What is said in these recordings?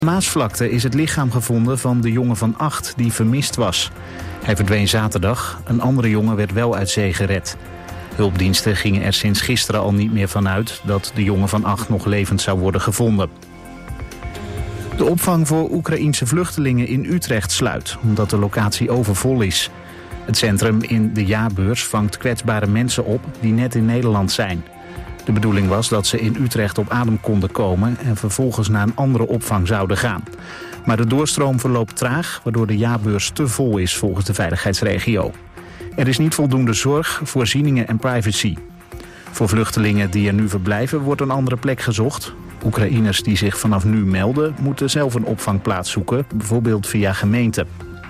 Maasvlakte is het lichaam gevonden van de jongen van 8 die vermist was. Hij verdween zaterdag, een andere jongen werd wel uit zee gered. Hulpdiensten gingen er sinds gisteren al niet meer van uit dat de jongen van 8 nog levend zou worden gevonden. De opvang voor Oekraïense vluchtelingen in Utrecht sluit, omdat de locatie overvol is. Het centrum in de jaarbeurs vangt kwetsbare mensen op die net in Nederland zijn. De bedoeling was dat ze in Utrecht op adem konden komen en vervolgens naar een andere opvang zouden gaan. Maar de doorstroom verloopt traag, waardoor de jaarbeurs te vol is volgens de veiligheidsregio. Er is niet voldoende zorg, voorzieningen en privacy. Voor vluchtelingen die er nu verblijven wordt een andere plek gezocht. Oekraïners die zich vanaf nu melden moeten zelf een opvangplaats zoeken, bijvoorbeeld via gemeenten.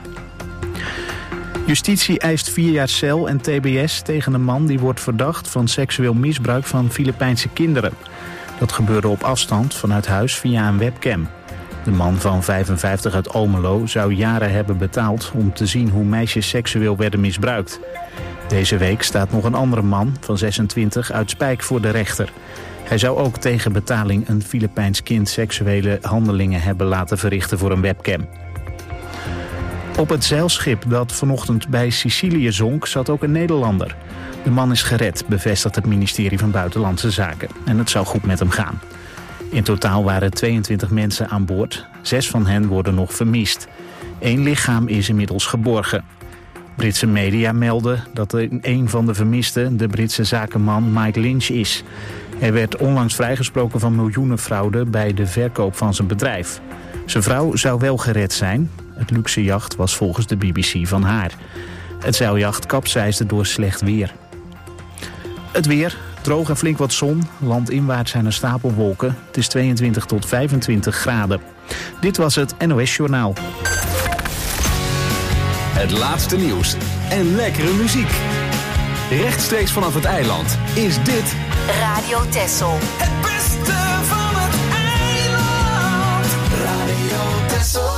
Justitie eist 4 jaar cel en tbs tegen een man die wordt verdacht van seksueel misbruik van Filipijnse kinderen. Dat gebeurde op afstand vanuit huis via een webcam. De man van 55 uit Almelo zou jaren hebben betaald om te zien hoe meisjes seksueel werden misbruikt. Deze week staat nog een andere man van 26 uit Spijk voor de rechter. Hij zou ook tegen betaling een Filipijns kind seksuele handelingen hebben laten verrichten voor een webcam. Op het zeilschip dat vanochtend bij Sicilië zonk zat ook een Nederlander. De man is gered, bevestigt het ministerie van Buitenlandse Zaken. En het zou goed met hem gaan. In totaal waren 22 mensen aan boord. 6 van hen worden nog vermist. 1 lichaam is inmiddels geborgen. Britse media melden dat een van de vermisten de Britse zakenman Mike Lynch is. Hij werd onlangs vrijgesproken van miljoenenfraude bij de verkoop van zijn bedrijf. Zijn vrouw zou wel gered zijn. Het luxe jacht was volgens de BBC van haar. Het zeiljacht kapseisde door slecht weer. Het weer, droog en flink wat zon. Landinwaarts zijn er stapelwolken. Het is 22 tot 25 graden. Dit was het NOS Journaal. Het laatste nieuws en lekkere muziek. Rechtstreeks vanaf het eiland is dit Radio Texel. Het beste van het eiland. Radio Texel.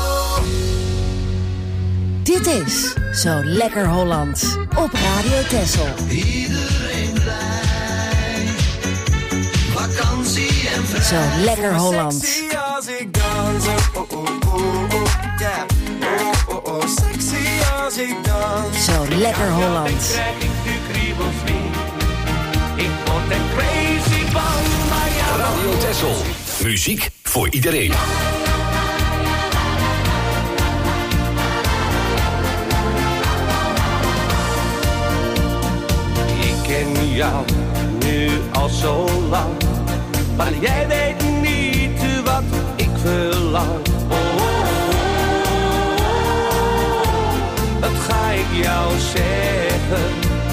Dit is Zo Lekker Hollands op Radio Texel. Iedereen blij. Vakantie en vrij. Zo Lekker Hollands. Sexy als ik dans. Oh, oh, oh, oh, yeah. Oh, oh, oh, sexy als ik dans. Zo Lekker Hollands. Dan krijg ik de kriebels niet. Ik word er crazy van, maar ja. Radio Texel. Muziek voor iedereen. Ik ken jou nu al zo lang, maar jij weet niet wat ik verlang. Oh, oh, oh, oh, dat ga ik jou zeggen.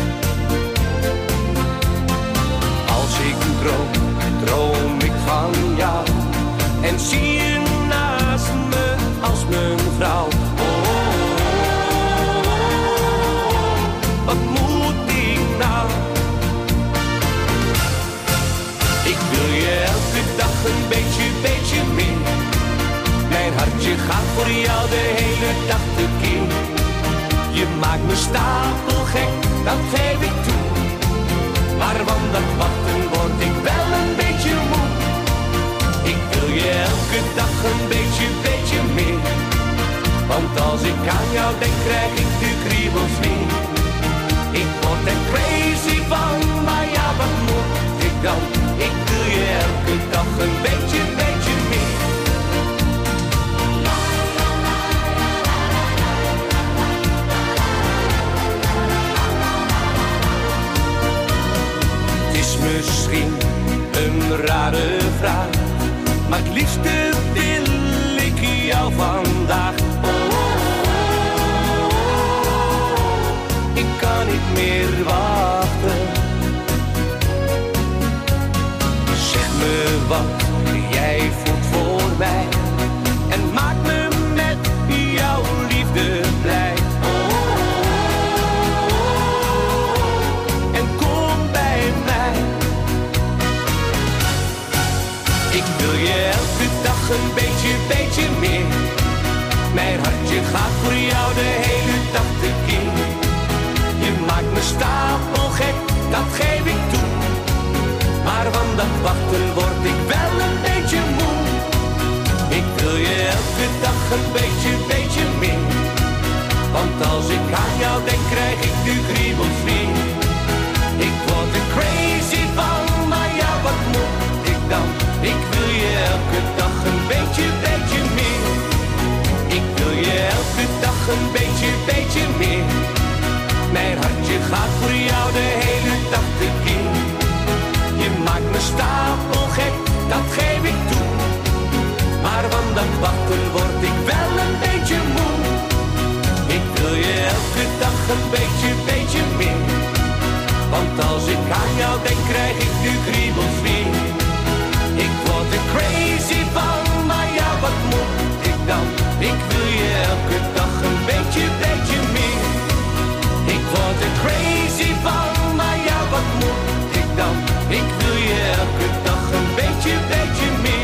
Als ik droom, droom ik van jou en zie je naast me als mijn vrouw. Oh, oh, oh, wat moet ik nou? Ik wil je elke dag een beetje meer. Mijn hartje gaat voor jou de hele dag tekeer. Je maakt me stapelgek, dat geef ik toe. Maar van dat wachten word ik wel een beetje moe. Ik wil je elke dag een beetje meer. Want als ik aan jou denk krijg ik de kriebels weer. Ik word er crazy van, maar ja wat moet ik dan? Ik wil je elke dag een beetje meer. Het is misschien een rare vraag, maar het liefste wil ik jou vandaag. Oh, oh, oh, een beetje meer. Want als ik aan jou denk, krijg ik nu kriebels weer. Ik word er crazy van, maar ja, wat moet ik dan? Ik wil je elke dag een beetje meer. Ik wil je elke dag een beetje meer. Mijn hartje gaat voor jou de hele dag tekeer. Je maakt me stapelgek, dat geef ik toe. Maar van dat wachten word ik wel een beetje moe. Ik wil je elke dag een beetje meer. Want als ik aan jou denk, krijg ik nu kriebels weer. Ik word er crazy van, maar ja, wat moet ik dan? Ik wil je elke dag een beetje meer. Ik word er crazy van, maar ja, wat moet ik dan? Ik wil je elke dag een beetje meer.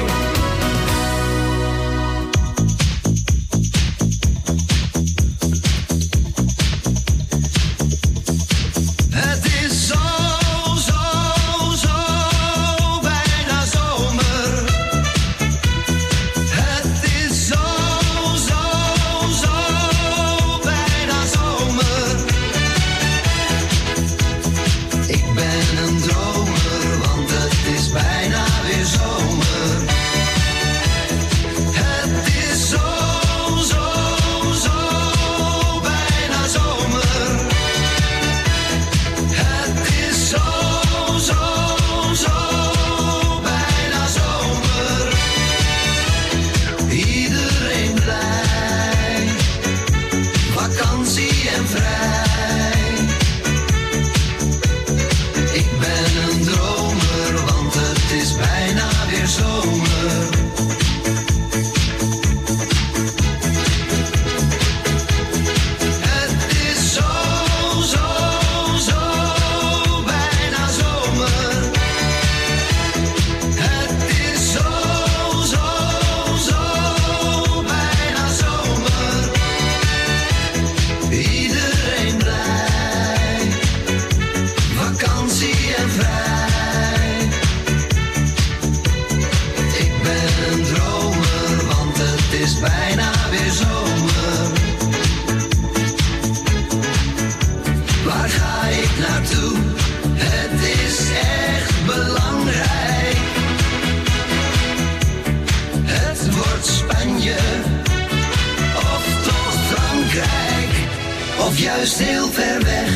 Of juist heel ver weg.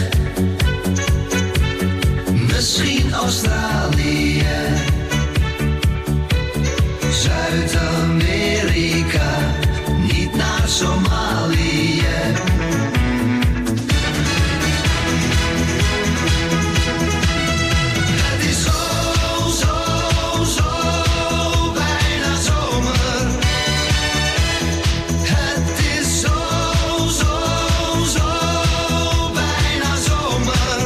Misschien Australië, Zuid-Amerika, niet naar Somalië. Het is zo bijna zomer. Het is zo bijna zomer.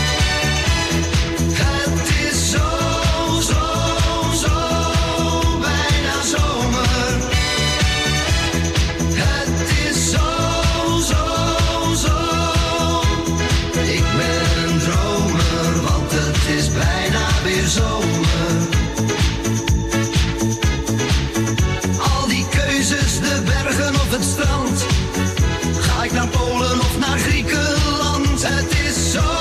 Het is zo bijna zomer. Het is zo. Ik ben een dromer, want het is bijna weer zomer. Al die keuzes, de bergen of het strand. Ga ik naar Polen of naar Griekenland? Het is zo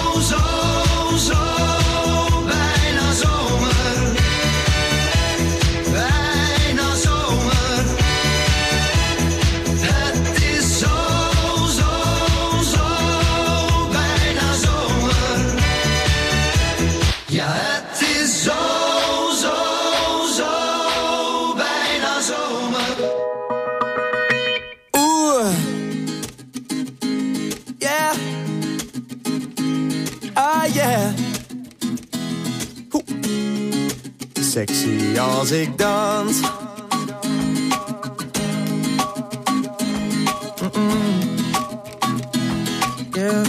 bijna zomer. Bijna zomer. Het is zo bijna zomer. Ja, het is zo bijna zomer. Oeh, yeah, ah yeah. Oeh. Sexy als ik dans. Yeah.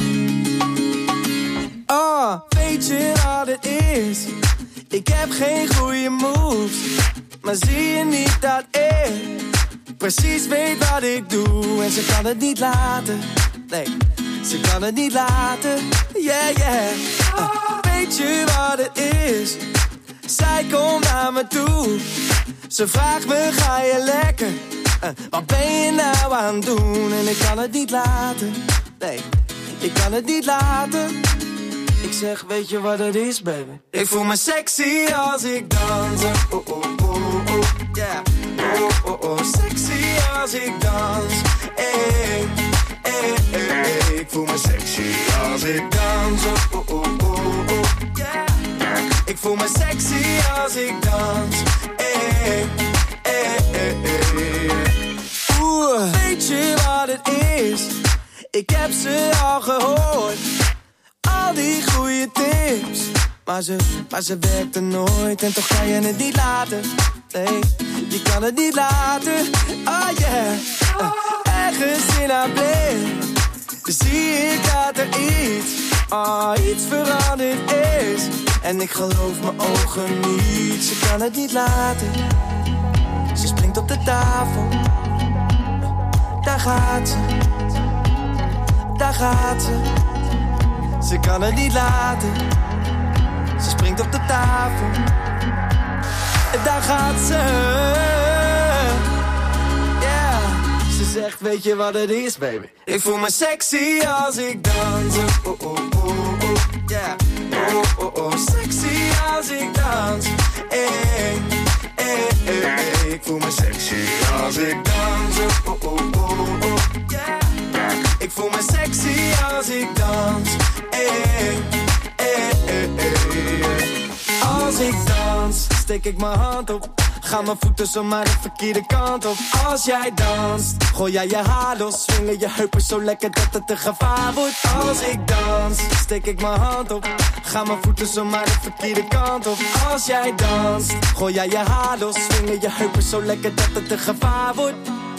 Oh, weet je wat het is? Ik heb geen goede moves, maar zie je niet dat ik precies weet wat ik doe? En ze kan het niet laten, nee, ze kan het niet laten, yeah, yeah. Weet je wat het is? Zij komt naar me toe, ze vraagt me, ga je lekker? Wat ben je nou aan het doen? En ik kan het niet laten. Nee, ik kan het niet laten. Ik zeg, weet je wat het is, baby? Ik voel me sexy als ik dans. Oh, oh, oh, oh, yeah. Oh, oh, oh, sexy als ik dans. Hey, hey, hey, hey. Ik voel me sexy als ik dans. Oh, oh, oh, oh, yeah. Ik voel me sexy als ik dans. Hey, hey, hey, hey. Oeh, weet je wat het is? Ik heb ze al gehoord. Al die goede tips. Maar ze werkten nooit. En toch kan je het niet laten. Nee, je kan het niet laten. Oh yeah. Ergens in haar blik zie ik dat er iets veranderd is. En ik geloof mijn ogen niet. Ze kan het niet laten. Ze springt op de tafel. Daar gaat ze. Daar gaat ze. Ze kan het niet laten. Ze springt op de tafel. Daar gaat ze. Yeah. Ze zegt, weet je wat het is, baby? Ik voel me sexy als ik dans. Oh, oh, oh, oh, yeah. Oh, oh, oh, sexy als ik dans. Hey, hey, hey, hey. Ik voel me sexy als ik dans. Oh, oh, oh, oh, yeah. Ik voel me sexy als ik dans. Hey, hey, hey, hey. Als ik dans, steek ik mijn hand op. Gaan mijn voeten zomaar de verkeerde kant op. Als jij danst, gooi jij je haar los. Swingen je heupen zo lekker dat het een gevaar wordt. Als ik dans, steek ik mijn hand op. Gaan mijn voeten zomaar de verkeerde kant op. Als jij danst, gooi jij je haar los. Swingen je heupen zo lekker dat het een gevaar wordt.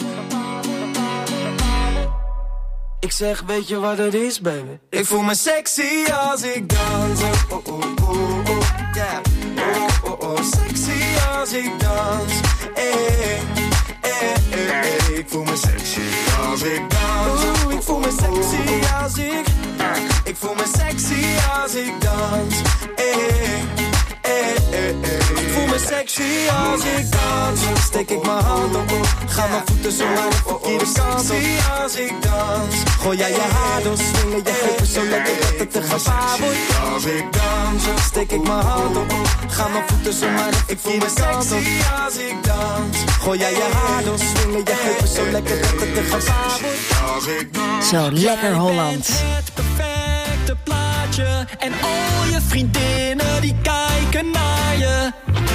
Ik zeg, weet je wat het is, baby? Ik voel me sexy als ik dans. Oh, oh, oh, oh, yeah. Oh, oh, oh, sexy als ik dans. Hey, hey, hey, hey. Ik voel me sexy als ik dans. Oeh, ik voel me sexy als ik voel me sexy als ik dans. Hey, hey, hey, hey. Ik voel me sexy als ik dans. Steek ik mijn hand op. Ga mijn voeten zo maar de verkeerde kant op. Als ik dans. Gooi jij je haar door. Swingen je heupen zo lekker dat het een gevaar wordt. Als ik dans. Steek ik mijn hand op. Ga mijn voeten zo maar de verkeerde kant op. Als ik dans. Gooi jij je haar door. Swingen je heupen zo lekker dat het een gevaar wordt. Zo lekker Holland. Het perfecte plaatje. En al je vriendinnen die kijken naar je.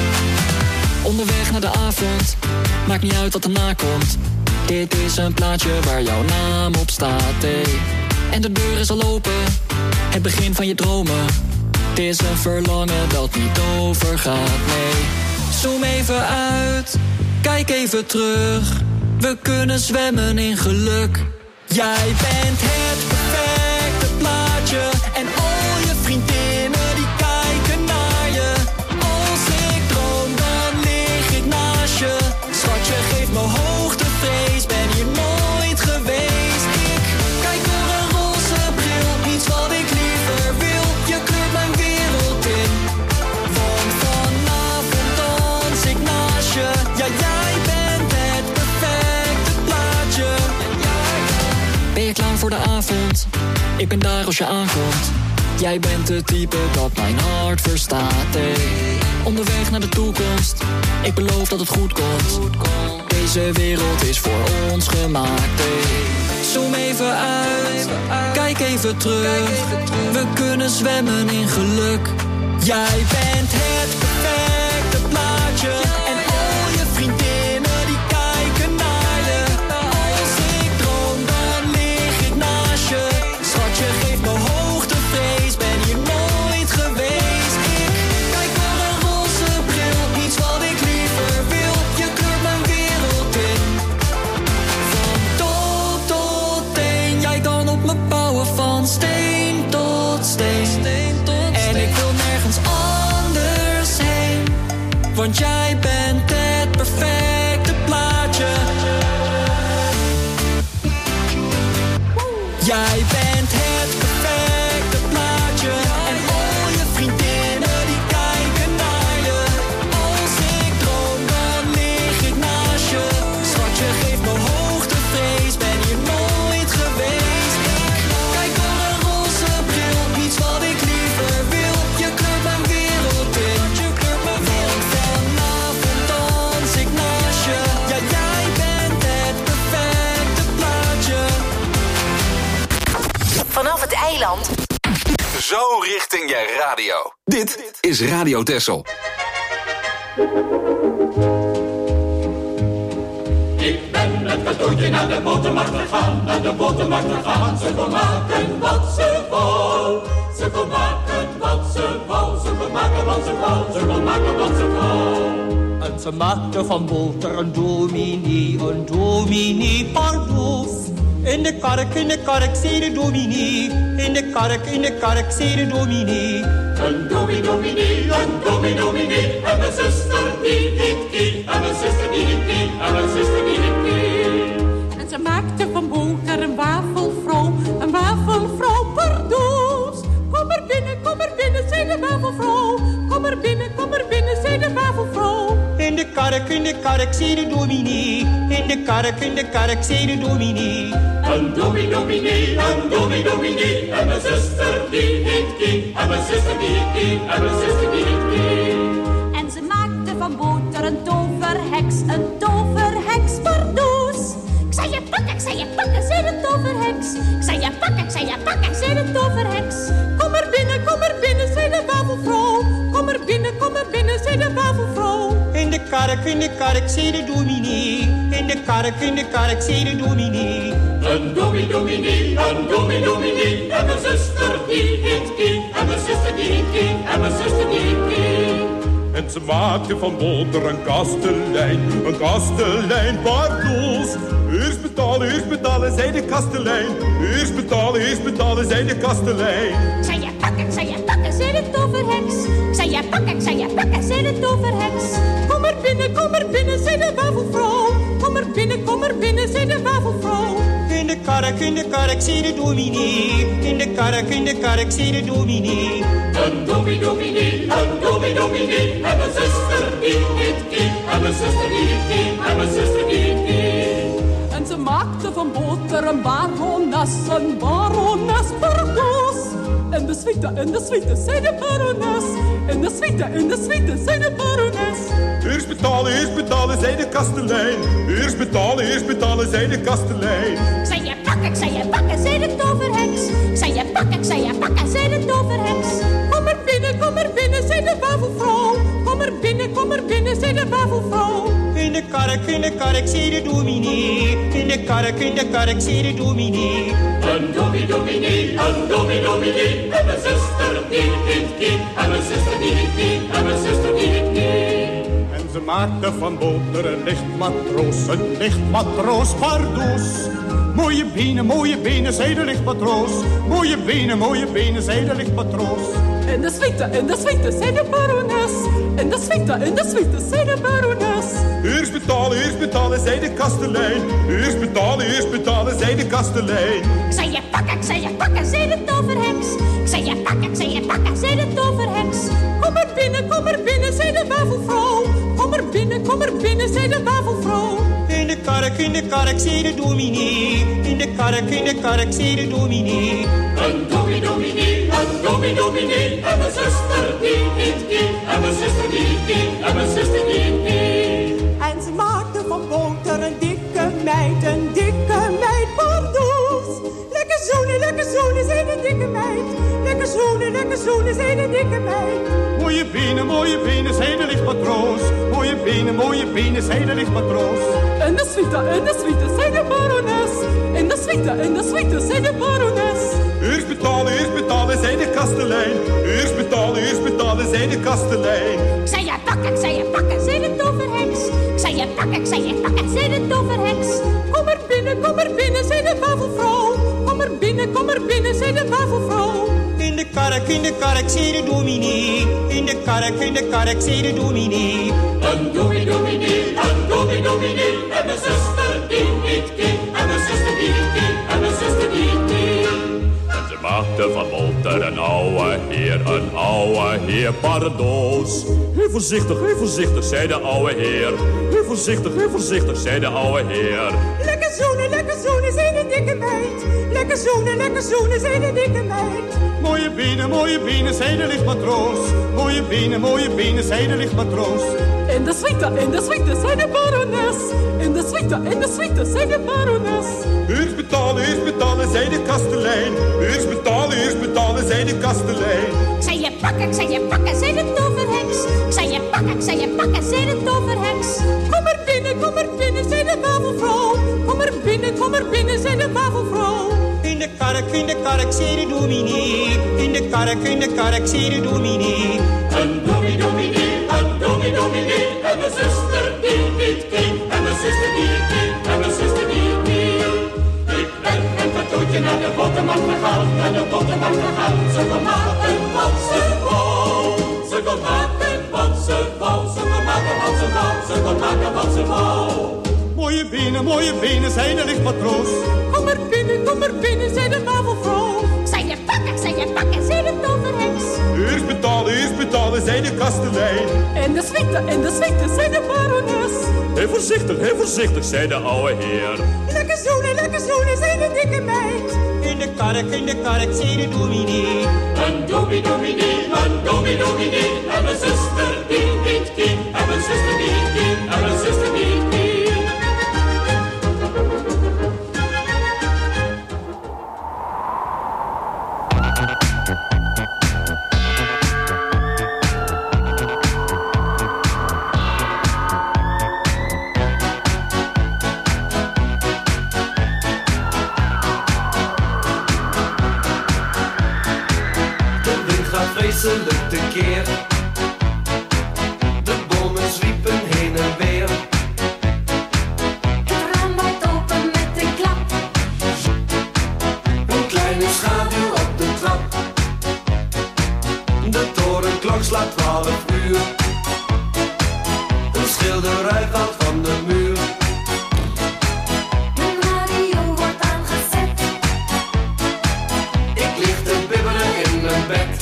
Onderweg naar de avond, maakt niet uit wat erna komt. Dit is een plaatje waar jouw naam op staat, hey. En de deur is al open, het begin van je dromen. Het is een verlangen dat niet overgaat, nee. Zoom even uit, kijk even terug. We kunnen zwemmen in geluk. Jij bent het perfecte plaatje. En al je vriendinnen die kijken naar je. Als ik droom dan lig ik naast je. Schatje, geef me hoogtevrees, ben hier nooit geweest. Ik kijk door een roze bril, niets wat ik liever wil. Je kleurt mijn wereld in, want vanavond dans ik naast je. Ja, jij bent het perfecte plaatje. Ben je klaar voor de avond? Ik ben daar als je aankomt. Jij bent het type dat mijn hart verstaat, hey. Onderweg naar de toekomst, ik beloof dat het goed komt. Deze wereld is voor ons gemaakt, hey. Zoom even uit, kijk even terug. We kunnen zwemmen in geluk. Jij bent het perfecte plaatje. En al je vriendinnen die kijken naar je. Als ik droom dan lig ik naast je. Schatje, geef me hoogtevrees, ben hier nooit geweest. Ik kijk door een roze bril, niets wat ik liever wil. Je kleurt mijn wereld in, van top tot teen. Jij kan op me bouwen van steen tot steen. En ik wil nergens anders heen, want jij bent het perfecte plaatje. Jij bent het perfecte plaatje. En al je vriendinnen die kijken naar je. Als ik droom dan lig ik naast je. Schatje, geef me Zeeland. Zo richting je radio. Dit is Radio Texel. Ik ben met cadeautje naar de botermarkt gegaan, naar de botermarkt gegaan. Ze kon maken wat ze wou. Ze kon maken wat ze wou. Ze kon maken wat ze wou. Ze kon maken wat ze wou. En ze maakte van boter een dominee pardoes. In de kark, zei de dominee. In de kark, zei de dominee. Een dominee. En mijn zuster die heet Kie. En mijn zuster die heet Kie. En mijn zuster die heet Kie. En ze maakte van boter een wafelvrouw pardoes. Kom er binnen, zei de wafelvrouw. Kom er binnen, zei de wafelvrouw. In de kark, zei de dominee. In de kark, zei de dominee. Een dominee. En mijn zuster die heet Kie. En mijn zuster die heet Kie. En mijn zuster die heet Kie. En ze maakte van boter een toverheks pardoes. Ik zei je pakken, zei de toverheks. Ik zei je pakken, zei de toverheks. Kom er binnen, zei de wafelvrouw. Kom er binnen, zei de wafelvrouw. In de kark, zei de dominee. In de kark, zei de dominee. Een dominee. En mijn zuster die heet Kie. En mijn zuster die heet Kie. En mijn zuster die heet Kie. En ze maakte van boter een kastelein pardoes. Eerst betalen, zei de kastelein. Eerst betalen, zei de kastelein. Ik zei je pakken, zei de toverheks. Ik zei je pakken, zei de toverheks. Kom er binnen, zei de wafelvrouw. Kom er binnen, zei de wafelvrouw. In de kark, zei de dominee. In de kark, zei de dominee. Een dominee. En mijn zuster die heet Kie. En mijn zuster die heet Kie. En mijn zuster die heet Kie. En ze maakte van boter een barones pardoes. En de suite, zei de barones. En de suite, zei de barones. Eerst betalen, zei de kastelein. Eerst betalen, zei de kastelein. Ik zei je pakken, zei de toverheks. Ik zei je pakken, zei de toverheks. Kom er binnen, zei de wafelvrouw. Kom er binnen, zei de wafelvrouw. In de kark, zei de dominee. In de kark, zei de dominee. Een dominee. En mijn zuster die heet Kie. En mijn zuster die heet Kie. En mijn zuster die heet Kie. En ze maakte van boter een lichtmatroos pardoes. Mooie benen, zei de lichtmatroos. Mooie benen, zei de lichtmatroos. En de suite, zei de barones. En de suite, zei de barones. Eerst betalen, zei de kastelein. Eerst betalen, zei de kastelein. Ik zei je pakken, zei de toverheks. Ik zei je pakken, zei de toverheks. Kom er binnen, zei de wafelvrouw. Kom er binnen, zei de wafelvrouw. In de kark, zei de dominee. In de kark, zei de dominee. Een dominee. En mijn zuster die heet Kie. En mijn zuster die heet Kie. En mijn zuster die heet Kie. En ze maakte van boter een dikke meid pardoes. Lekker zoenen, zei de dikke meid. Lekker zoenen, zei de dikke meid. Mooie benen, zei de lichtmatroos. Mooie benen, zei de lichtmatroos. En de suite, zei de barones. En de suite, zei de barones. Eerst betalen, zei de kastelein. Eerst betalen, zei de kastelein. Ik zei je pakken, zei de toverheks. Ik zei je pakken, zei de toverheks. Kom er binnen, zei de wafelvrouw. Kom er binnen, zei de wafelvrouw. In de kark, zei de dominee. In de kark, zei de dominee. Een dominee. En mijn zuster die heet Kie. En mijn zuster die heet Kie. En mijn zuster die heet Kie. En ze maakte van boter een ouwe heer pardoes. Heel voorzichtig, zei de ouwe heer. Heel voorzichtig, zei de ouwe heer. Lekker zoenen, zei de dikke meid. Lekker zoenen, zei de dikke meid. Mooie benen, zei de lichtmatroos. Mooie benen, zei de lichtmatroos. in de suite, zei de barones. In de suite, zei de barones. Eerst betalen, zei de kastelein. Eerst betalen, zei de kastelein. Ik zei je pakken, zei de toverheks. Ik zei je pakken, zei de toverheks. Kom er binnen, zei de wafelvrouw. Kom er binnen, zei de wafelvrouw. In de kark, zei de dominee. In de kark, zei de dominee. Een dominee, en mijn zuster die niet ging. En mijn zuster die ik ging, en mijn zuster die ik niet. Ik ben een katoentje naar de botermarkt gegaan, naar de botermarkt gegaan. Ze kon maken wat ze wou. Ze kon maken wat ze wou. Ze kon maken wat ze wou. Ze kon maken wat ze wou. Mooie benen, zei de lichtmatroos. Kom er binnen, zei de wafelvrouw. Ik zei je pakken, zei de toverheks. Eerst betalen, zei de kastelein. In de suite, zei de barones. Heel voorzichtig, zei de oude heer. Lekker zoenen, zei de dikke meid. In de kark, zei de dominee. Een dominee, en mijn zuster die niet ging. En mijn zuster die niet ging, en mijn zuster die niet ging. Vreselijk tekeer. De bomen zwiepen heen en weer. Het raam waait open met een klap. Een kleine schaduw op de trap. De torenklok slaat 12 uur. Een schilderij valt van de muur. Mijn radio wordt aangezet. Ik lig te bibberen in mijn bed.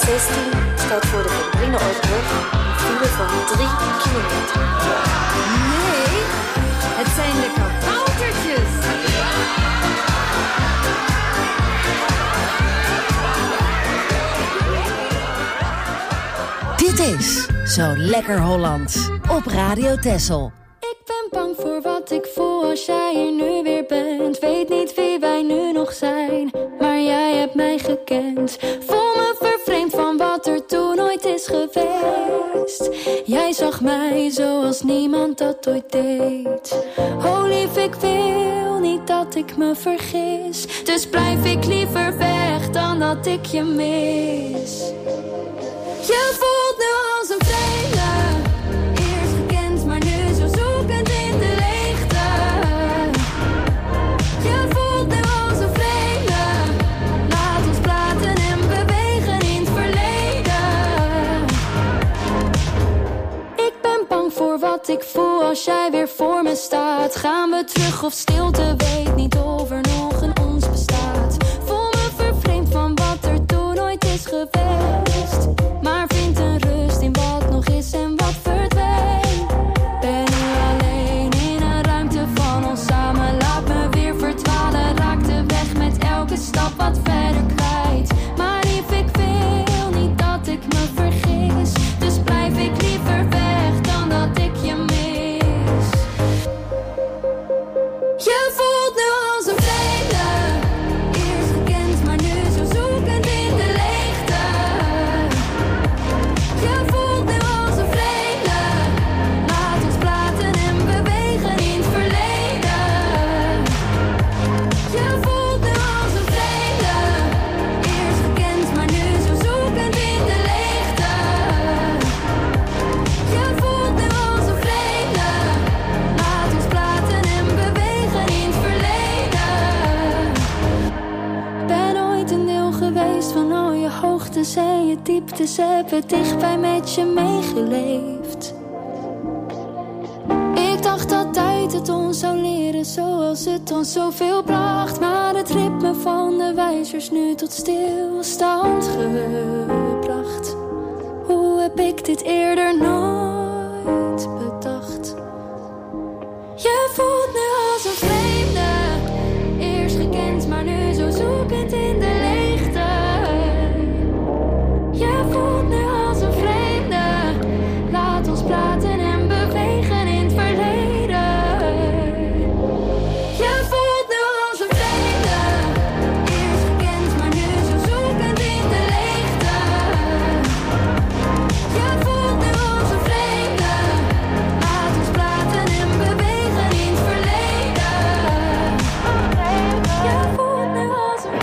A16 staat voor de Van Brienenoordbrug een file van 3 kilometer. Nee, het zijn de kaboutertjes. Dit is Zo Lekker Hollands op Radio Texel. Ik ben bang voor wat ik voel als jij hier nu weer bent. Weet niet wie wij nu nog zijn, maar jij hebt mij gekend. Voel me vervreemd van wat er toen ooit is geweest. Jij zag mij zoals niemand dat ooit deed. Oh lief, ik wil niet dat ik me vergis. Dus blijf ik liever weg dan dat ik je mis. Je voelt nu als een vreemde. Eerst gekend, maar nu zo zoekend in de leegte. Je voelt nu als een vreemde. Laat ons praten en bewegen in het verleden. Ik ben bang voor wat ik voel als jij weer voor me staat. Gaan we terug of stilte, weet niet of er nog een ons bestaat. Voel me vervreemd van wat er toen ooit is geweest. Maar vind een rust in wat nog is en wat verdween. Ben nu alleen in een ruimte van ons samen. Laat me weer verdwalen, raak de weg met elke stap wat verder kwijt. Maar lief, ik wil niet dat ik me vergis. Dus blijf ik liever weg dan dat ik je mis. Je voelt nu als een vreemde. Eerst gekend, maar nu zo zoekend in de leegte. Je voelt nu als een vreemde. Laat ons praten en bewegen in het verleden. Je voelt nu als een vreemde. Eerst gekend, maar nu zo zoekend in de leegte. Je voelt nu als een vreemde. Laat ons praten en bewegen in het verleden. Ben ooit een deel geweest van al je hoogtes en je dieptes. Heb het dichtbij met je meegeleefd. Ik dacht dat tijd het ons zou leren zoals het ons zoveel bracht. Maar het ritme van de wijzers nu tot stilstand gebracht. Hoe heb ik dit eerder nooit bedacht? Je voelt nu als een vreemde. Eerst gekend, maar nu zo zoekend in de leegte. Je voelt nu als een vreemde. Laat ons praten en bewegen in het verleden. Je voelt nu als een vreemde. Eerst gekend, maar nu zo zoekend in de leegte. Je voelt nu als een vreemde. Laat ons praten en bewegen in het verleden. Je voelt nu als een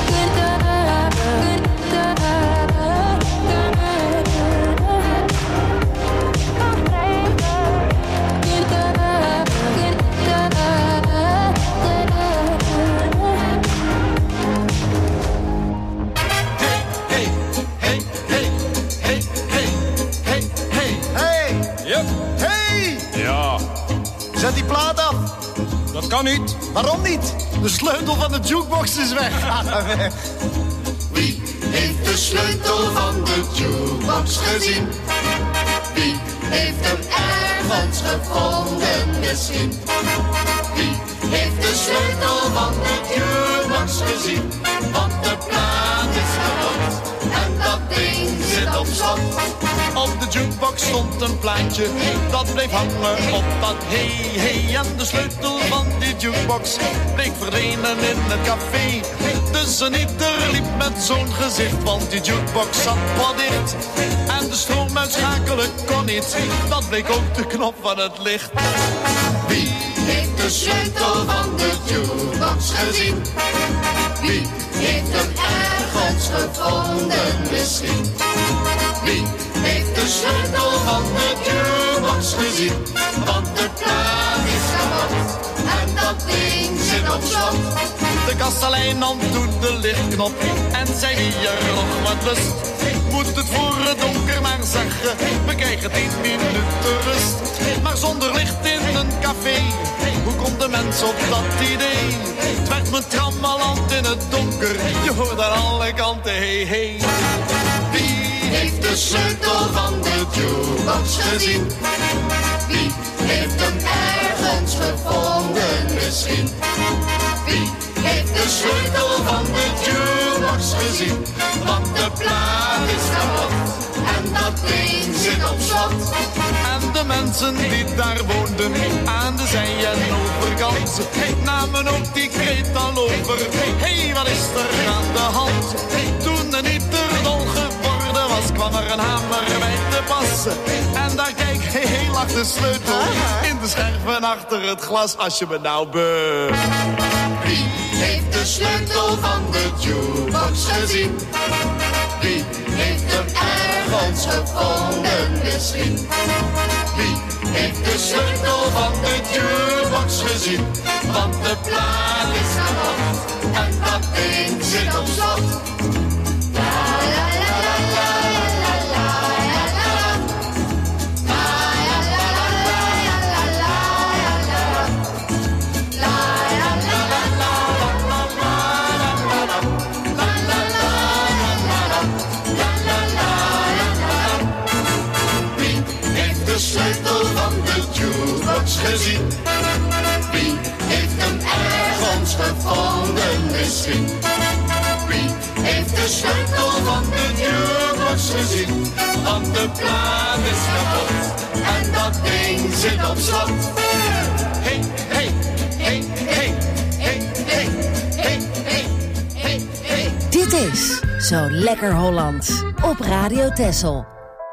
Ja. Zet die plaat af. Dat kan niet. Waarom niet? De sleutel van de jukebox is weg. Wie heeft de sleutel van de jukebox gezien? Wie heeft hem ergens gevonden misschien? Wie heeft de sleutel van de jukebox gezien? Want de plaat is kapot en dat ding zit op slot. Op de jukebox stond een plaatje, dat bleef hangen op dat hey. En de sleutel van die jukebox bleek verdwenen in het café. Dus een ieder liep met zo'n gezicht, want die jukebox zat wat dicht. En de stroom uitschakelen kon niet, dat bleek ook de knop van het licht. Wie heeft de sleutel van de jukebox gezien? Wie heeft hem ergens gevonden misschien? Wie heeft de sleutel van de jukebox gezien? Want de plaat is kapot en dat ding zit op slot. De kastelein nam toen de lichtknop en zei wie er nog wat lust. Moet het voor het donker maar zeggen, we krijgen 10 minuten rust. Maar zonder licht in een café, hoe komt de mens op dat idee? Het werd met trammeland in het donker, je hoort aan alle kanten hey. Wie de sleutel van de jukebox gezien? Wie heeft hem ergens gevonden misschien? Wie heeft de sleutel van de jukebox gezien? Want de plaat is kapot en dat ding zit op slot. En de mensen die daar woonden aan de zij- en overkant namen ook die kreet al over. Hey, wat is er aan de hand? Toen de nieter dol geworden was, kwam er een hamer bij te passen. En daar kijk, lag de sleutel in de scherven achter het glas. Als je me nou Wie heeft de sleutel van de jukebox gezien? Wie heeft hem ergens gevonden misschien? Wie heeft de sleutel van de jukebox gezien? Want de plaat is kapot en dat ding zit op slot. De sleutel van de jukebox gezien? Wie heeft hem ergens gevonden misschien? Wie heeft de sleutel van de jukebox gezien? Want de plaat is kapot en dat ding zit op slot. Hey, hey, hey, hey, hey, hey, hey, hey, hey, hey. Dit is Zo Lekker Hollands op Radio Texel.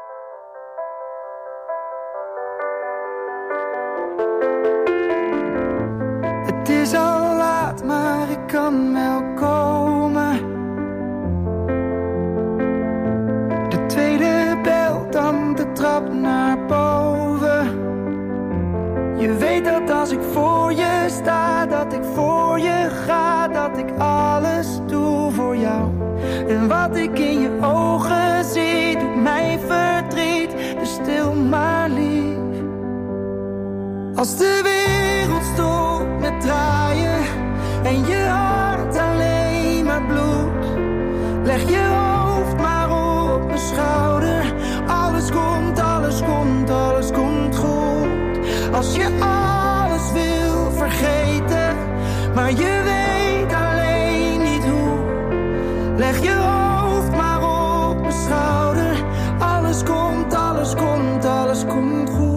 Het is al laat, maar ik kan wel komen. De tweede bel, dan de trap naar boven. Je weet dat als ik voor je sta, dat ik voor je ga, dat ik alles doe voor jou. En wat ik in je ogen zie, doet mij verdriet, dus stil maar lief. Als de wereld stopt met draaien en je hart alleen maar bloedt, leg je hoofd maar op mijn schouder. Alles komt, alles komt, alles komt goed. Als je alles wil vergeten, maar je weet alleen niet hoe, leg je hoofd maar op mijn schouder. Alles komt, alles komt, alles komt goed.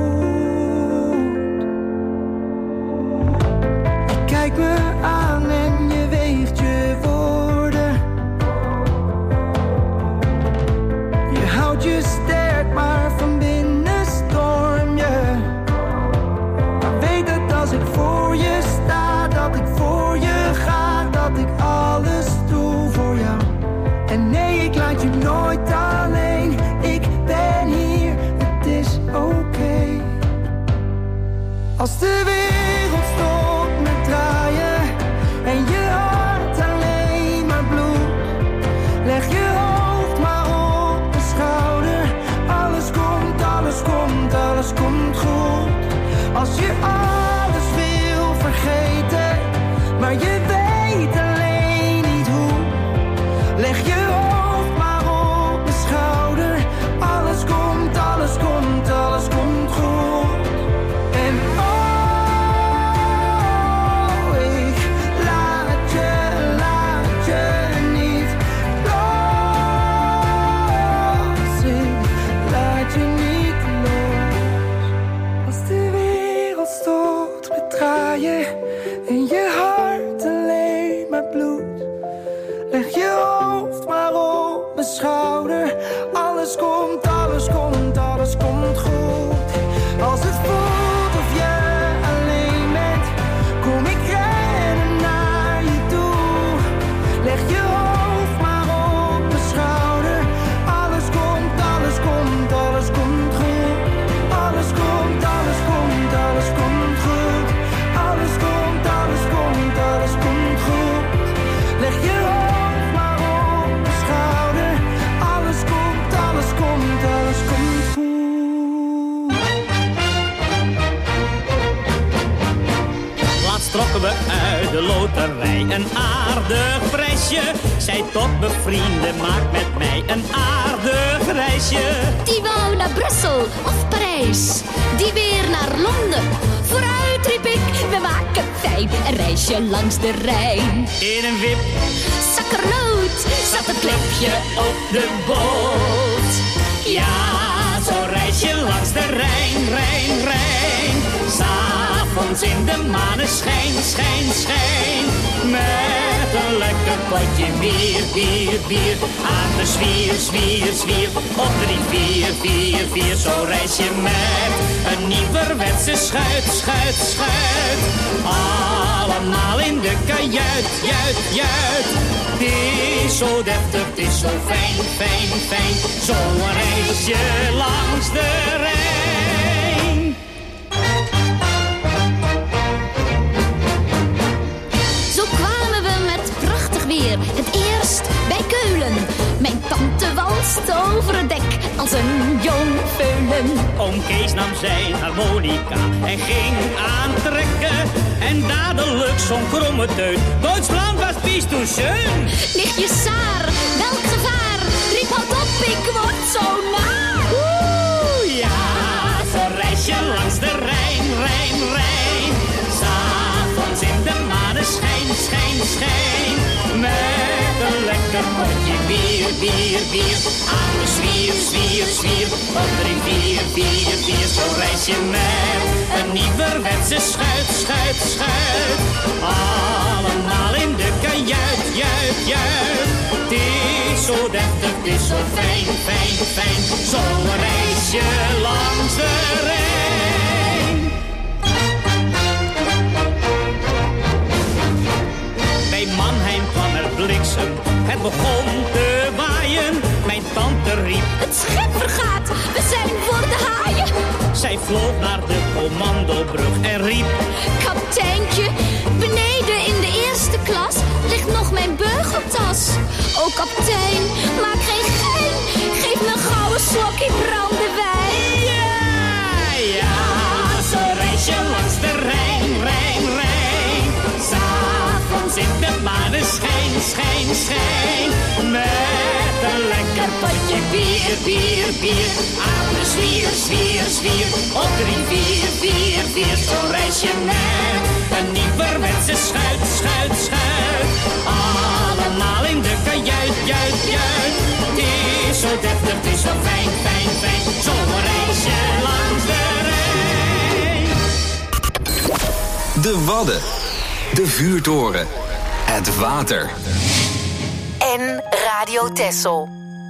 Kijk me aan en je weegt je woorden. Je houdt je sterk, maar van binnen storm je. Maar weet dat als ik voor je sta, dat ik voor je ga, dat ik alles doe voor jou. En nee, ik laat je nooit alleen. Ik ben hier, het is oké. Als de wereld stopt met draaien en je hart alleen maar bloedt, leg je hoofd maar op mijn schouder. Alles komt, alles komt, alles komt goed. Als je alles wil vergeten, maar je weet alleen niet hoe, leg je hoofd maar op mijn schouder. Alles komt, alles komt, alles komt goed. En en je hart alleen maar bloed, leg je hoofd maar op mijn schouder. Alles komt, alles komt, alles komt goed. Als het voelt of je alleen bent, kom ik rennen naar je toe. Leg je hoofd maar op mijn schouder. Alles komt, alles komt, alles komt goed. Alles komt, alles komt, alles komt goed. Alles komt, alles komt, alles komt goed. Leg je hoofd maar op mijn schouder. Alles komt, alles komt, alles komt goed. Laatst trokken we uit de loterij een aardig prijs. meisje. Zij tot bevrienden, maak met mij een aardig reisje. Die wou naar Brussel of Parijs, die weer naar Londen. Vooruit riep ik, we maken fijn een reisje langs de Rijn. In een wip, zakkernoot, zat een klepje op de boot. ja, zo'n reisje langs de Rijn, Rijn, Rijn. S'avonds in de maneschijn, schijn, schijn. Met een lekker potje bier, bier, bier. Aan de zwier, zwier, zwier. Op 3, 4, 4, 4. Zo'n reisje met een nieuwerwetse schuit, schuit, schuit. Allemaal in de kajuit, juit, juit. Het is zo deftig, het is zo fijn, fijn, fijn. Zo'n reisje langs de Rijn. Zo kwamen we met prachtig weer, het eerst bij Keulen. Mijn tante walst over het dek als een jong veulen. Oom Kees nam zijn harmonica en ging aantrekken. En dadelijk zo'n kromme teut. Duitsland was bis du schön. Nichtje Saar, welk gevaar? Riep houd op, ik word zo naar. Oeh, ja, zo'n reisje langs de Rijn, Rijn, Rijn. S'avonds in de maneschijn, schijn, schijn. Met een lekker potje bier, bier, bier. Aan de zwier, zwier, zwier. Op 3, 4, 4, 4. Zo'n reisje met een nieuwerwetse schuit, schuit, schuit. Allemaal in de kajuit, juit, juit. Het is zo deftig, het is zo fijn, fijn, fijn. Zo'n reisje langs de Rijn. Bij Mannheim kwam er bliksem, het begon te waaien. Mijn tante riep, het schip vergaat, we zijn voor de haaien. Zij vloog naar de commandobrug en riep, kapiteintje, beneden in de eerste klas ligt nog mijn beugeltas. O kapitein, maak geen gein, geef me een gouden slokje brandewijn. Ja, ja, zo'n reisje langs de Rijn, Rijn, Rijn. S'avonds in de maneschijn, schijn, schijn. Met een lekker potje bier, bier, bier. Aan de zwier, zwier, zwier. Op 3, 4, 4, 4. Zo'n reisje met een nieuwerwetse schuit, schuit, schuit. Allemaal in de kajuit, juit, juit. Het is zo deftig, het is zo fijn, fijn, fijn. Zo'n reisje langs de Rijn. De Wadden. De vuurtoren. Het water. En Radio Texel.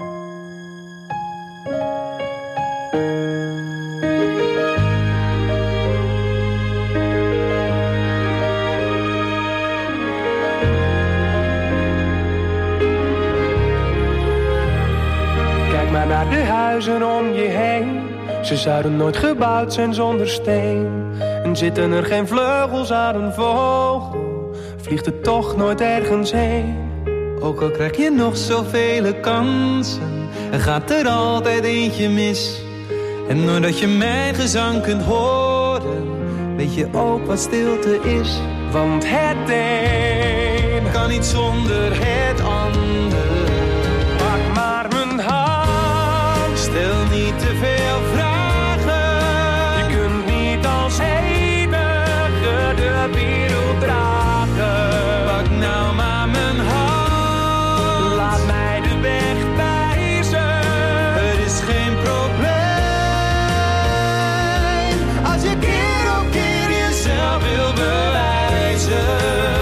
Kijk maar naar de huizen om je heen. Ze zouden nooit gebouwd zijn zonder steen. En zitten er geen vleugels aan een vogel, vliegt het toch nooit ergens heen. Ook al krijg je nog zoveel kansen, er gaat er altijd eentje mis. En doordat je mijn gezang kunt horen, weet je ook wat stilte is. Want het een kan niet zonder het ander. Pak maar mijn hand, stel niet te veel vragen. Je kunt niet als enige de wereld dragen. Pak nou maar mijn hand, laat mij de weg wijzen. Er is geen probleem als je keer op keer jezelf wil bewijzen.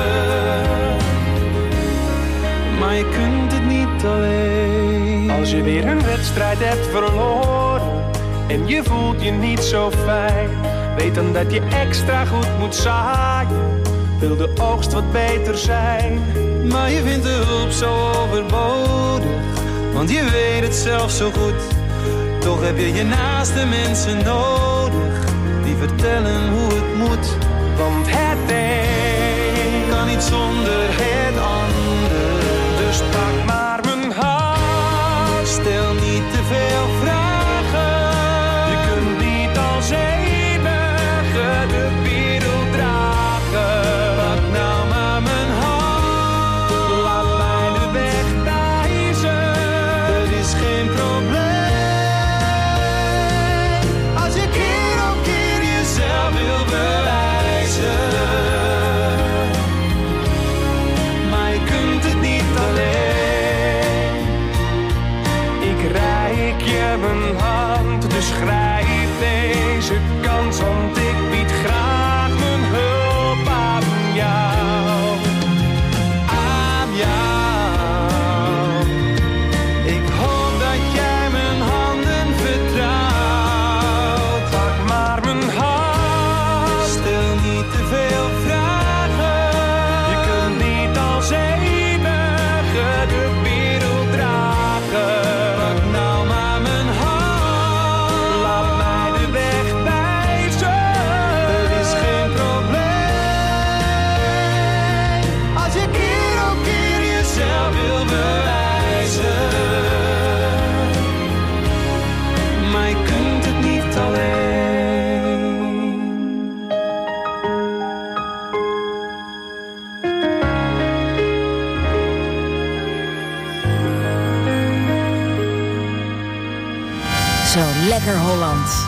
Maar je kunt het niet alleen. Als je weer een wedstrijd hebt verloren en je voelt je niet zo fijn, weet dan dat je extra goed moet zaaien, wil de oogst wat beter zijn. Maar je vindt de hulp zo overbodig, want je weet het zelf zo goed. Toch heb je je naaste mensen nodig, die vertellen hoe het moet. Want het een kan niet zonder het ander. Dus pak maar mijn hand, stel niet te veel vragen. Je kunt niet als enige de wereld dragen. Pak nou maar mijn hand, laat mij deze kans, want ik bied graag mijn hulp aan jou. Aan jou. Ik hoop dat jij mijn handen vertrouwt. Pak maar mijn hand, stel niet te veel vragen. Je kunt niet als eeuwige de wereld dragen. Pak nou maar mijn hand, laat mij de weg wijzen. Er is geen probleem als je keer op keer jezelf wil bewijzen. Maar je kunt het niet alleen. Zo lekker Holland.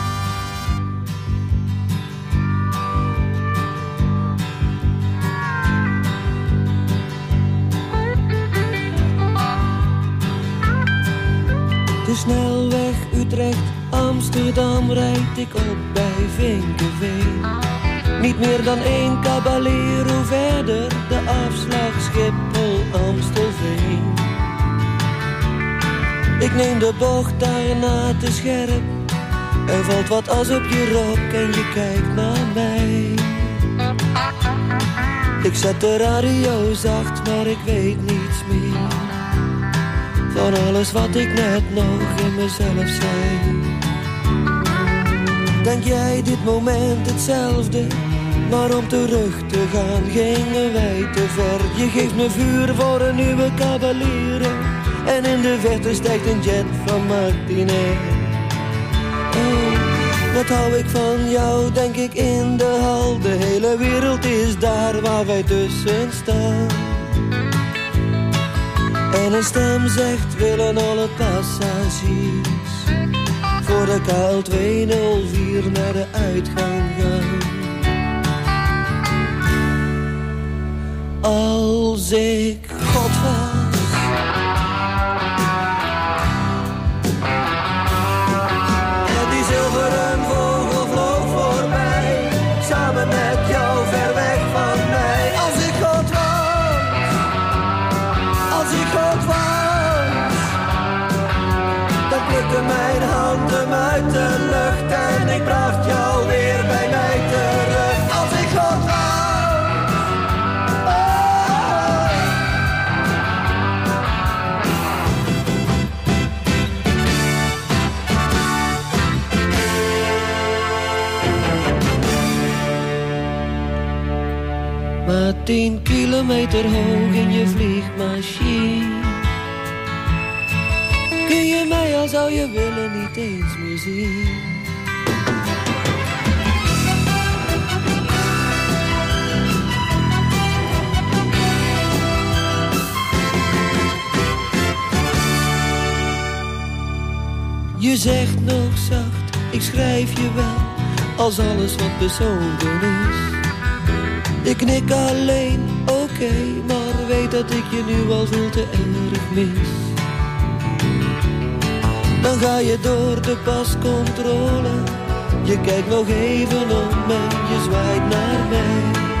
De snelweg Utrecht-Amsterdam rijd ik op bij Vinkeveen. Niet meer dan 1 Caballero verder, de afslag Schiphol-Amstelveen. Ik neem de bocht daarna te scherp. Er valt wat as op je rok en je kijkt naar mij. Ik zet de radio zacht, maar ik weet niets meer van alles wat ik net nog in mezelf zei. Denk jij dit moment hetzelfde? Maar om terug te gaan gingen wij te ver. Je geeft me vuur voor een nieuwe Caballero. En in de verte stijgt een jet van Martinair. Oh, wat hou ik van jou, denk ik in de hal. De hele wereld is daar waar wij tussen staan. En een stem zegt, willen alle passagiers voor de KL 204 naar de uitgang gaan. Als ik God was en die zilveren vogel vloog voorbij, samen met jou ver weg van mij. Als ik God was, als ik God was, dan plukte mijn hand hem uit de lucht en ik bracht jou weer bij mij terug. Als ik God was. Maar 10 kilometer hoog in je vliegmachine kun je mij al zou je willen niet eens meer zien. Je zegt nog zacht, ik schrijf je wel, als alles wat persoonlijk is. Ik knik alleen, oké, maar weet dat ik je nu al veel te erg mis. Dan ga je door de pascontrole, je kijkt nog even om en je zwaait naar mij.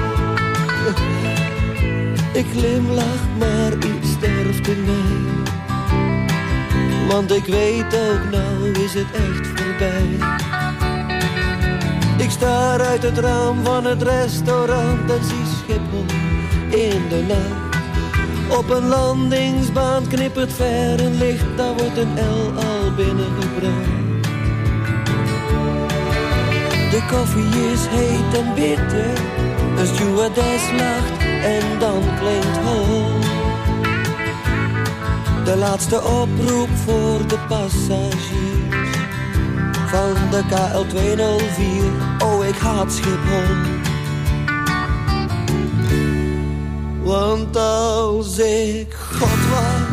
Ik glimlach, maar iets sterft in mij. Want ik weet ook, nou is het echt voorbij. Ik staar uit het raam van het restaurant en zie Schiphol in de nacht. Op een landingsbaan knippert ver een licht, daar wordt een L al binnengebracht. De koffie is heet en bitter, een stewardess lacht en dan klinkt hol. De laatste oproep voor de passagiers van de KL 204, oh ik haat Schiphol. Want als ik God was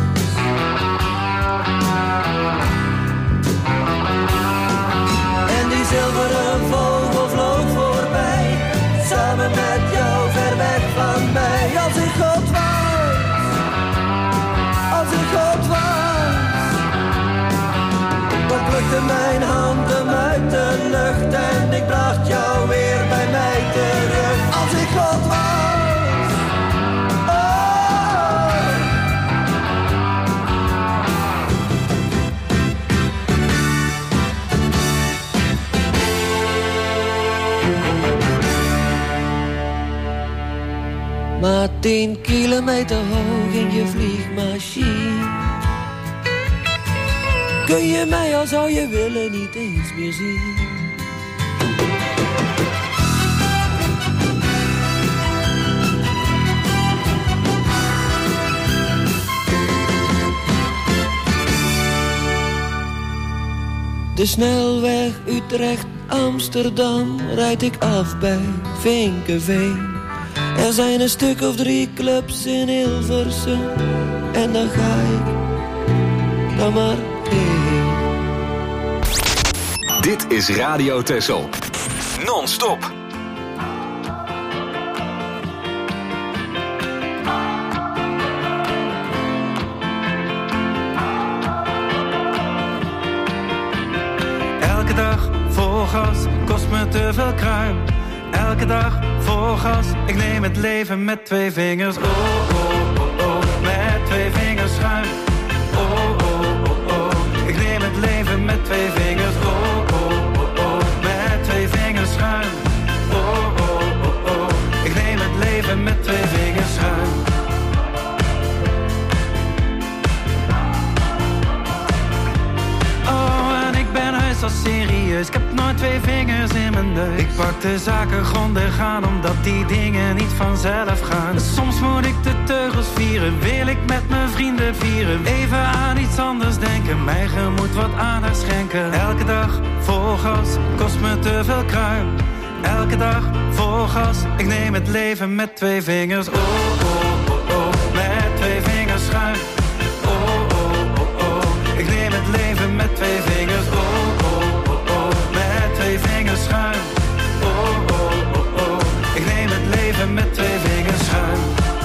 en die zilveren vogel vloog voorbij, samen met jou ver weg van mij. Als ik God was, als ik God was, dan plukte mijn hand hem uit de lucht en ik 10 kilometer hoog in je vliegmachine. Kun je mij al zou je willen niet eens meer zien. De snelweg Utrecht-Amsterdam rijd ik af bij Vinkeveen. Er zijn een stuk of 3 clubs in Hilversum en dan ga ik dan maar heen. Dit is Radio Texel. Non-stop. Elke dag vol gas, kost me te veel kruim. Elke dag vol gas, ik neem het leven met 2 vingers. Oh, oh, oh, oh, met 2 vingers schuin. Oh, oh, oh, oh, ik neem het leven met 2 vingers. Oh, oh, oh, oh, met 2 vingers schuin. Oh, oh, oh, oh, ik neem het leven met 2 vingers schuin. Al serieus, ik heb nooit 2 vingers in mijn neus. Ik pak de zaken grondig aan, omdat die dingen niet vanzelf gaan. Soms moet ik de teugels vieren, wil ik met mijn vrienden vieren. Even aan iets anders denken, mijn gemoed wat aandacht schenken. Elke dag vol gas, kost me te veel kruim. Elke dag vol gas, ik neem het leven met 2 vingers. Oh, oh, oh, oh, met 2 vingers schuin. Oh, oh, oh, oh, ik neem het leven met 2 vingers. Oh, schuin. Oh, oh, oh, oh, ik neem het leven met 2 vingers schuin.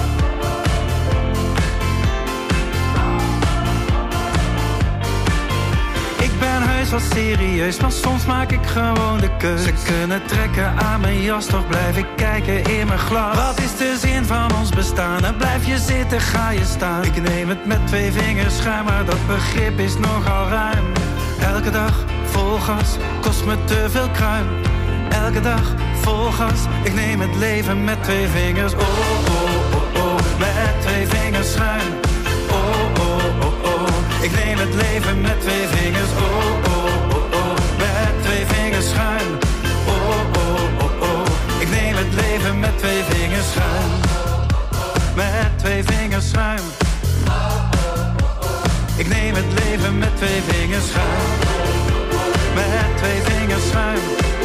Ik ben heus wel serieus, maar soms maak ik gewoon de keus. Ze kunnen trekken aan mijn jas, toch blijf ik kijken in mijn glas. Wat is de zin van ons bestaan? En blijf je zitten, ga je staan. Ik neem het met 2 vingers schuin, maar dat begrip is nogal ruim. Elke dag vol gas, kost me te veel kruim. Elke dag vol gas, ik neem het leven met 2 vingers. Oh, oh, oh, oh, met 2 vingers schuin. Oh, oh, oh, oh, ik neem het leven met 2 vingers. Oh, oh, oh, oh, met 2 vingers schuin. Oh, oh, oh, oh, ik neem het leven met 2 vingers schuin. Met 2 vingers schuin. Ik neem het leven met 2 vingers schuin. Met 2 vingers schuin.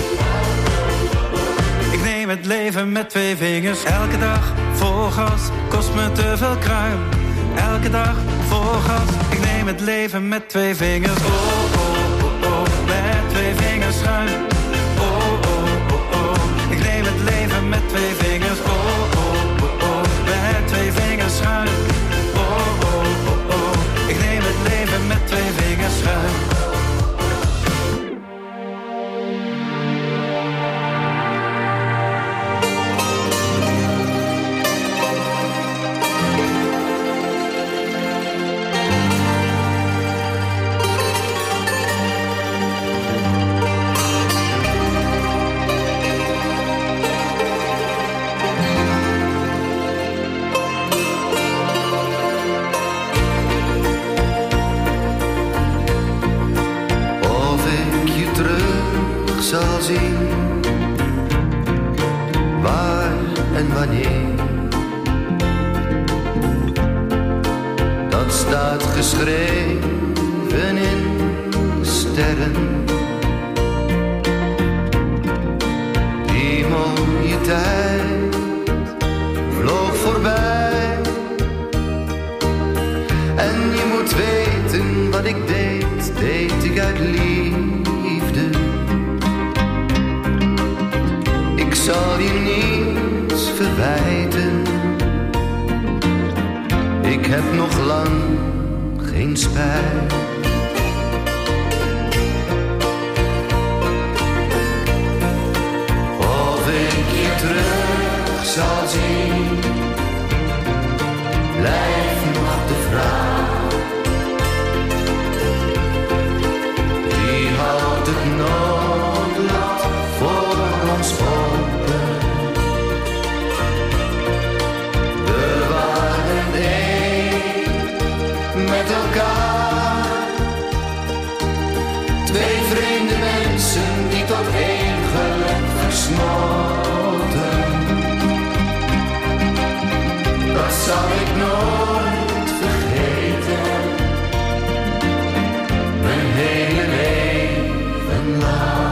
Ik neem het leven met 2 vingers. Elke dag vol gas, kost me te veel kruim. Elke dag vol gas, ik neem het leven met 2 vingers. Oh, oh, oh, oh, met 2 vingers schuin. Oh, oh, oh, oh, ik neem het leven met 2 vingers. Oh, oh, oh, oh, met 2 vingers schuin. Oh, oh, oh, oh, ik neem het leven met 2 vingers schuin. Zal zien waar en wanneer, dat staat geschreven in sterren. Die mooie tijd vloog voorbij en je moet weten wat ik deed, deed ik uit liefde. Ik zal je niets verwijten. Ik heb nog lang geen spijt. Of ik je terug zal zien, blijft nog de vraag. Wie houdt het noodlot voor ons open? De elkaar. Twee vreemde mensen die tot één geluk versmolten. Dat zal ik nooit vergeten, mijn hele leven lang.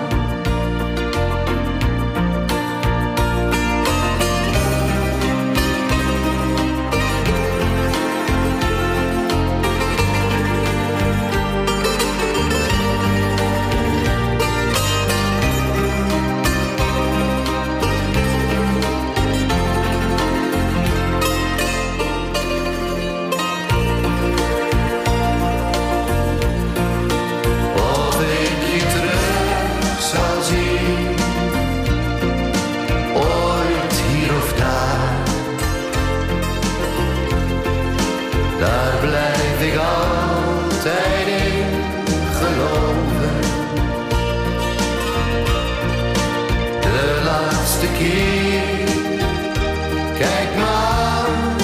Kijk maar,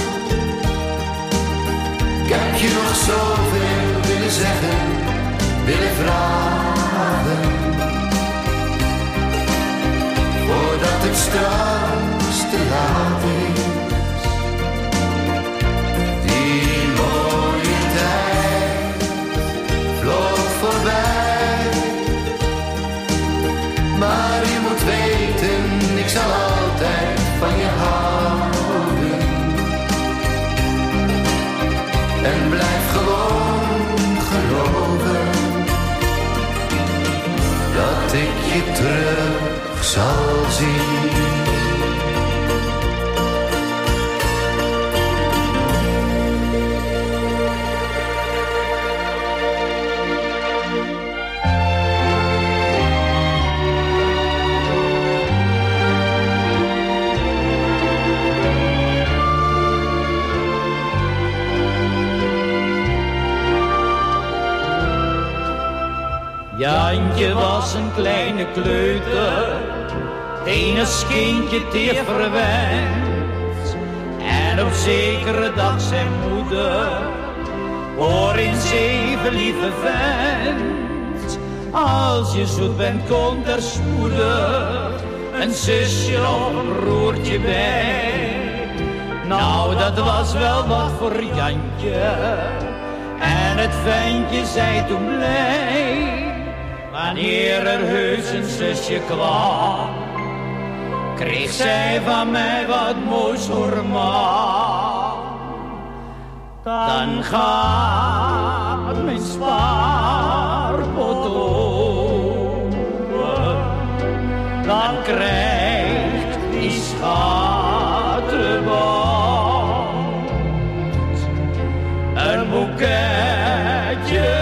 ik heb je nog zoveel willen zeggen, willen vragen, voordat het straks te laat is. Die mooie tijd vloog voorbij, maar je moet weten, ik zal altijd van je houden. En blijf gewoon geloven dat ik je terug zal zien. Jantje was een kleine kleuter, enig kindje teer verwend. En op zekere dag zijn moeder, hoor eens even lieve vent. Als je zoet bent komt er spoedig een zusje of een broertje bij. Nou dat was wel wat voor Jantje, en het ventje zei toen blij. Wanneer er heus een zusje kwam, kreeg zij van mij wat moois voor ma. Dan gaat mijn spaarpot open, dan krijgt die schattenband een boeketje.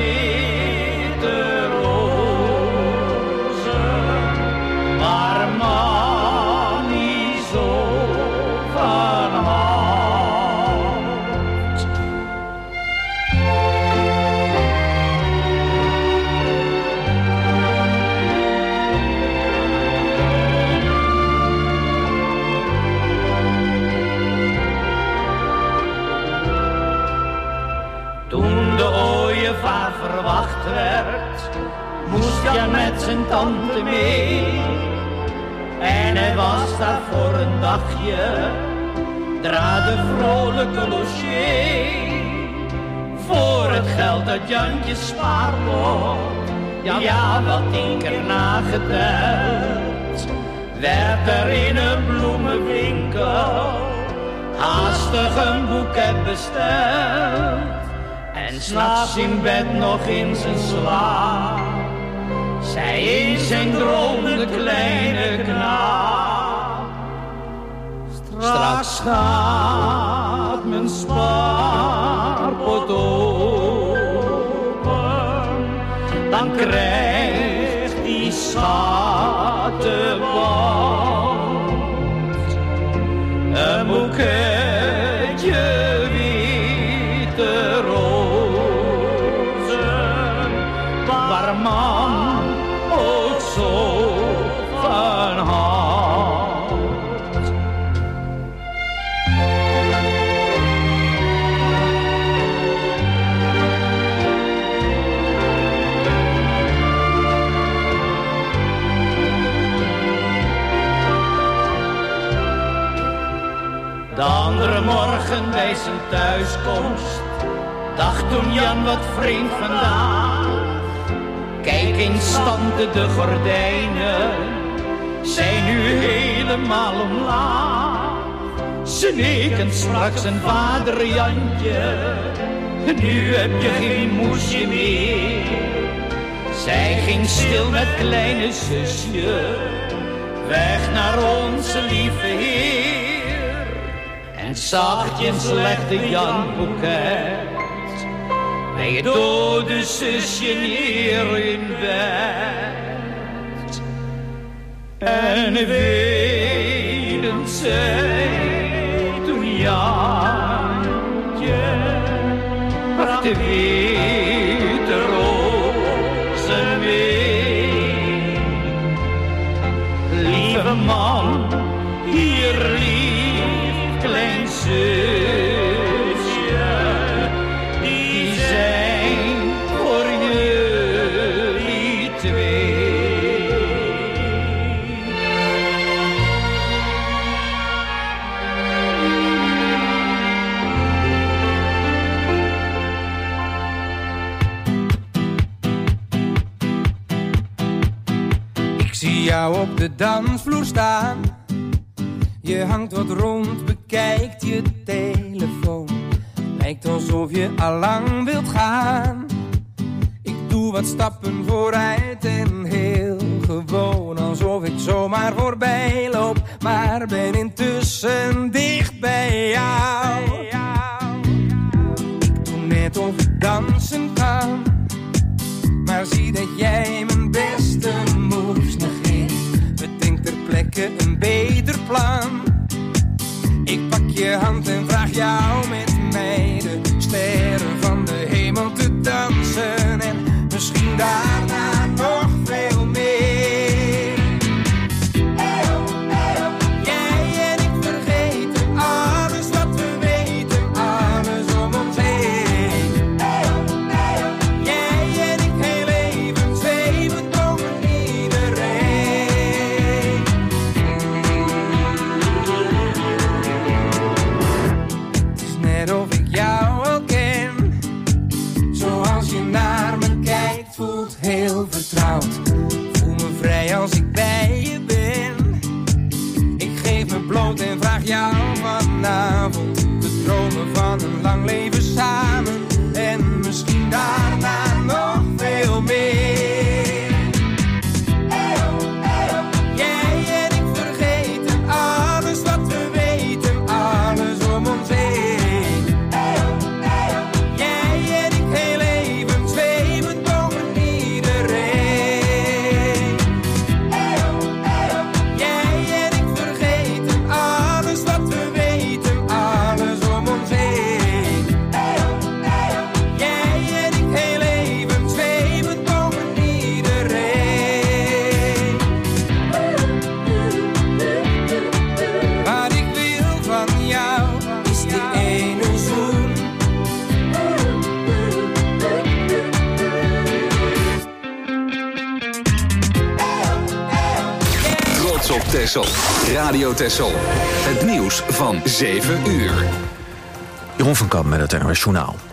Verwacht werd, moest Jan met zijn tante mee. En hij was daar voor een dagje, draade vrolijke logé. Voor het geld dat Jantje spaarpot, ja wat 10 keer nageteld, werd er in een bloemenwinkel haastig een boeket besteld. En 's nachts in bed nog in zijn slaap, zij in zijn droom de kleine knaap. Straks gaat mijn spaarpot open, dan krijgt die schattenband een boeketje witte rozen, waar man ook zo van houdt. wachten bij zijn thuiskomst. Dacht toen Jan, wat vreemd vandaag. Kijk eens, tante, de gordijnen zijn nu helemaal omlaag. Snikkend sprak zijn vader Jantje, nu heb je geen moesje meer. Zij ging stil met kleine zusje, weg naar onze lieve Heer. En zachtjes legde Jan boeket bij het dode zusje neer in bed. En weenend zei toen Jantje, bracht de witte rozen mee. Lieve man, hier lief klein zusje, die zijn voor jullie twee. Ik zie jou op de dansvloer staan. Je hangt wat rond, bekijkt je telefoon. Lijkt alsof je allang wilt gaan. Ik doe wat stappen vooruit en heel gewoon, alsof ik zomaar voorbij loop, maar ben intussen dicht bij jou. Ik doe net of ik dansen kan, maar zie dat jij mijn beste moves negeert. Bedenk ter plekke een beter plan. Ik pak je hand en vraag jou met mij de sterren van de hemel te dansen. En misschien daarna nog veel meer. Jij en ik vergeten alles wat we weten, alles om ons heen. Jij en ik heel even zweven boven iedereen. Het is net of ik jou al ken. Zoals je naar me kijkt, voelt heel vertrouwd. Voel me vrij als ik bij je ben. Ik geef me bloot en vraag jou vanavond te dromen van een lang leven samen. En misschien daarna nog veel meer. Jij en ik vergeten alles wat we weten, alles om ons heen. Jij en ik heel even zweven boven iedereen. Jij en ik vergeten alles wat we weten, alles om ons heen. Jij en ik heel even zweven boven iedereen. Wat ik wil van jou is die ene zoen. Trots op Texel. Radio Texel. Het nieuws van 7 uur. Jeroen van Kamp met het NOS Journaal.